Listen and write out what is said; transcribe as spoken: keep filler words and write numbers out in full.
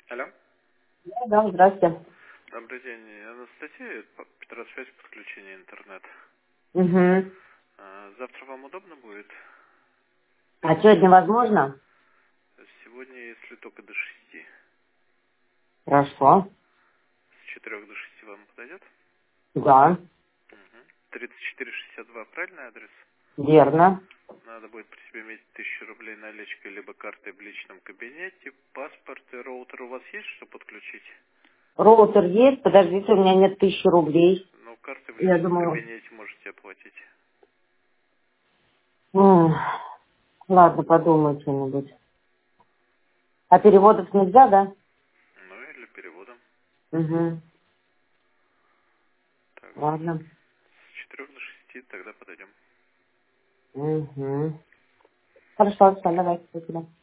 Алло. Да, да, здрасте. Добрый день. Анастасия, П- Петросвязь, подключение интернет. Угу. А, Завтра вам удобно будет? А сегодня возможно? Сегодня, если только до шести. Хорошо. С четырех до шести вам подойдет? Да, Угу. тридцать четыре шестьдесят два, правильный адрес? верно. Надо будет при себе иметь тысячу рублей наличкой, либо картой в личном кабинете, паспорт и роутер у вас есть, что подключить? Роутер есть, подождите, у меня нет тысячи рублей. Ну, картой в Я личном думаю, кабинете можете оплатить. м, ладно, подумаю что-нибудь. А переводов нельзя, да? Ну, или переводом. Угу. Так, Ладно. с четырех до шести тогда подойдем. Угу. Хорошо, все, давайте, спасибо.